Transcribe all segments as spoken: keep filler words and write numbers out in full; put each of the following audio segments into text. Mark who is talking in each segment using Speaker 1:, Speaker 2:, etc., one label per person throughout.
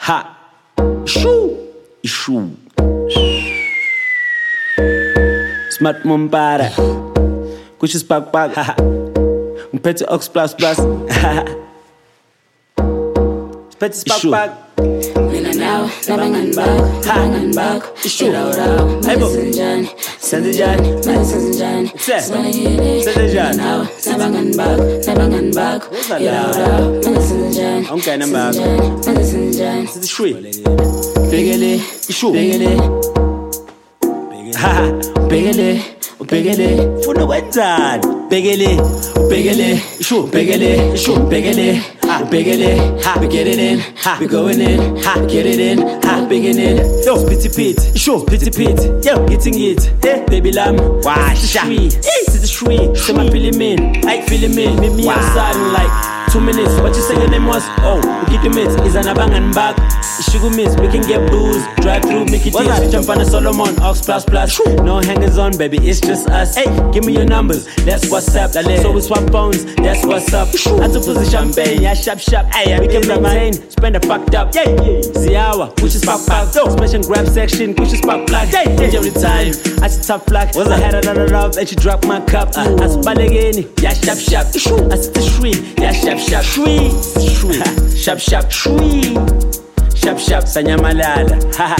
Speaker 1: Ha. Shoo. Shoo. Smart Mumbara. Kush is back back. Ha. Petty Ox plus plus. Petty is back back.
Speaker 2: Mina now, nabangan back, nabangan back.
Speaker 1: Issue.
Speaker 2: Raw raw, Sanjan,
Speaker 1: Sanjan,
Speaker 2: Sanjan,
Speaker 1: Sanjan.
Speaker 2: Now, nabangan back, nabangan back. Raw raw, Sanjan.
Speaker 1: Okay, I'm back.
Speaker 2: Sanjan.
Speaker 1: This is free.
Speaker 2: Bigele,
Speaker 1: Issue.
Speaker 2: bigele,
Speaker 1: Ha.
Speaker 2: bigele, bigele.
Speaker 1: Funa wenzani? Begele, begele, issue, begele, issue, begele. Ha, begele, ha, we get it in, ha, we going in, ha, get it in, ha, beginning. Yo, spitty pit, issue, spitty pit, yo, getting it, eh, baby lamb, washa, it's the street, say my feeling in, I feeling in, me me outside in like two minutes. What you say your name was? Oh, we get the mix, is an abang and back. Sugar miss, we can get booze, drive through, make it easy. Jump on a Solomon, Ox plus plus. No hangers on, baby, it's just us. Hey, give me your numbers, that's what's up. So we swap phones, that's what's up. I took position champagne, yeah, shop shop. Hey, we can maintain, spend a fucked up. Yeah, yeah. Ziawa, push is pop pop. Smash and grab section, push is pop black. Yeah, yeah. Every time, I see top black. I had another love, and she dropped my cup. Uh, I spun again, yeah, shop shop. I see the street, yeah, shop shop. Shwee, shwee, shop shop, shwee. Shap shap sanyamalala. Haha.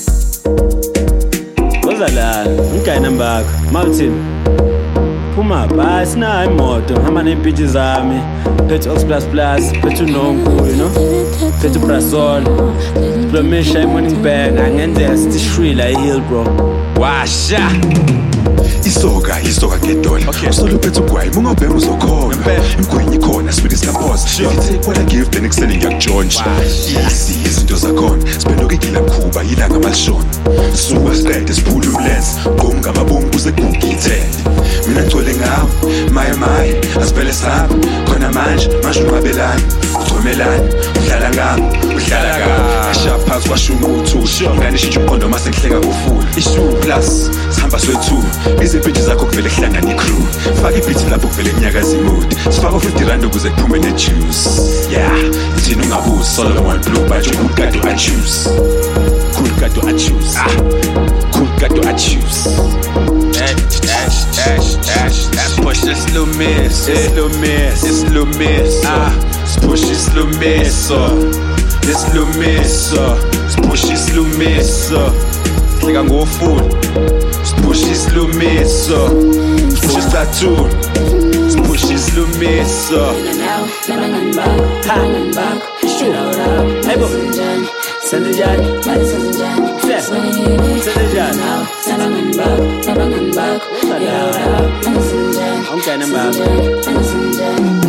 Speaker 1: Wazala, ngikayina mbaka. Mountain. Phuma basi na imoto, hamba neempitshi zami. Phethe Ox plus plus, phethe uNonku, you know. Phethe uBrasol. Plomisha iMorning Bag, angenzeka sithi shwila ihill bro. Washa.
Speaker 3: Isoka, isoka ngedola. Usolo phethe ugwayi, mungabheka uzokhona. Imgwenyi khona, speak iskapos. If you take what I give, then extending yakujonsha. Easy, izinto zakhona. Siphenduka igila mkhuba, ilanga malishona. Suka siqede siphule umlenze. Qom ngamabombu kuze kugithele. Mina ngcwele ngawo, maye maye, asibhele sami. Khona manje, manje unqabelani. Uthomelani, udlala ngami, udlala ngami. Ashaya phansi kwashuma uthu. Ngane shintsha umqondo mase ngihleka kufula. Issue plus, sihamba swethu. Izipitshi zakho kuvele kuhlangana icrew. Faka ibhithi lapho kuvele kunyakaza imood. Sifaka fifty rand ukuze kuphume ne-juice. Yeah, thina ungabuzi Solomon Blue but you could got I choose. Could got I choose. Ah, could got I choose.
Speaker 4: Ash, ash, ash, ash, ash. Push this little miss, this little miss, this little miss. Ah, push this little miss, this little miss. Push this little miss. Click and go full. Push this little miss. Push this tattoo. Push this little miss.
Speaker 2: Now, nabangan back, nabangan back.
Speaker 1: Hey, bro. Sanjan,
Speaker 2: Sanjan,
Speaker 1: Sanjan.
Speaker 2: Now, nabangan back, nabangan back. Raw raw, Sanjan.
Speaker 1: Okay, I'm back.
Speaker 2: Sanjan.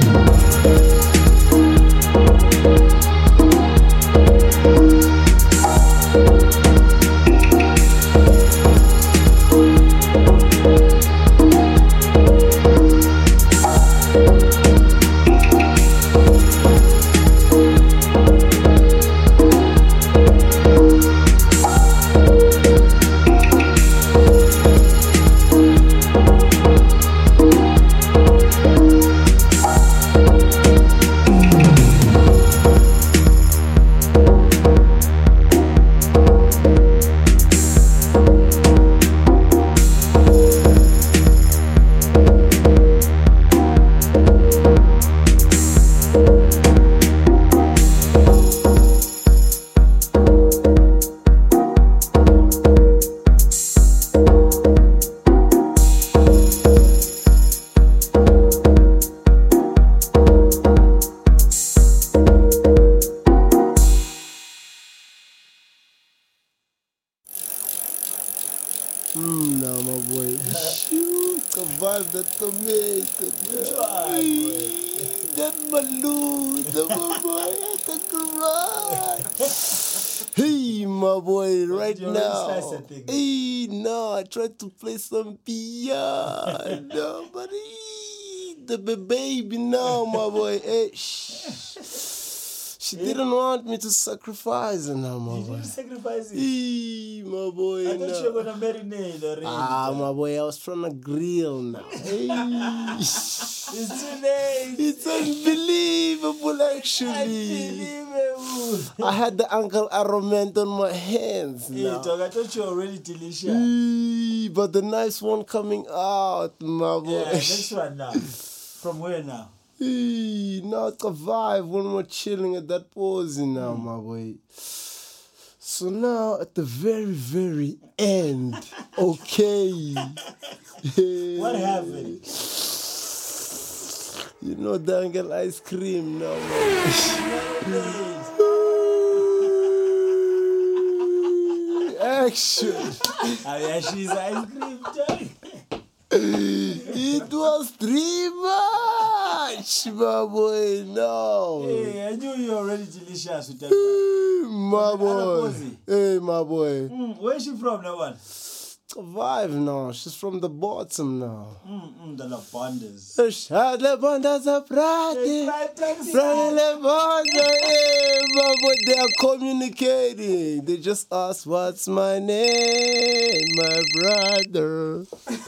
Speaker 5: Mmm, now my boy. Shoot, survive that tomato. That balloon, that my boy, the garage. Hey, my boy, right now. Hey, no, I tried to play some piano, no, but hey, the baby now, my boy. Hey, shh. She didn't want me to sacrifice her now, my
Speaker 6: you
Speaker 5: boy.
Speaker 6: You didn't sacrifice it?
Speaker 5: Eee, my boy.
Speaker 6: I thought
Speaker 5: no.
Speaker 6: you were going to marinate already.
Speaker 5: Ah, my boy, I was trying to grill now. Hey.
Speaker 6: It's too late.
Speaker 5: It's unbelievable, actually.
Speaker 6: Unbelievable.
Speaker 5: I had the Uncle Arrowment on my hands.
Speaker 6: Hey,
Speaker 5: Now.
Speaker 6: dog, I thought you were already delicious.
Speaker 5: Eee, but the nice one coming out, my boy.
Speaker 6: Yeah, next one now. From where now?
Speaker 5: Eee, now it's a vibe when we're chilling at that pose now, my boy. So now at the very, very end, okay.
Speaker 6: What happened?
Speaker 5: You know, dangle ice cream now, man. Action.
Speaker 6: Oh, yeah, she's ice cream, dog.
Speaker 5: It was three much, my boy. No.
Speaker 6: Hey, I knew you were already delicious with that one.
Speaker 5: My boy.
Speaker 6: Alapozi.
Speaker 5: Hey, my boy.
Speaker 6: Mm, where's she from, that one?
Speaker 5: Vibe now. She's from the bottom now.
Speaker 6: Mm, mm, the Labondas.
Speaker 5: Shad le bandas a prati.
Speaker 6: Right, taxi.
Speaker 5: Prati le banda. Hey, my boy. They are communicating. They just ask, what's my name, my brother?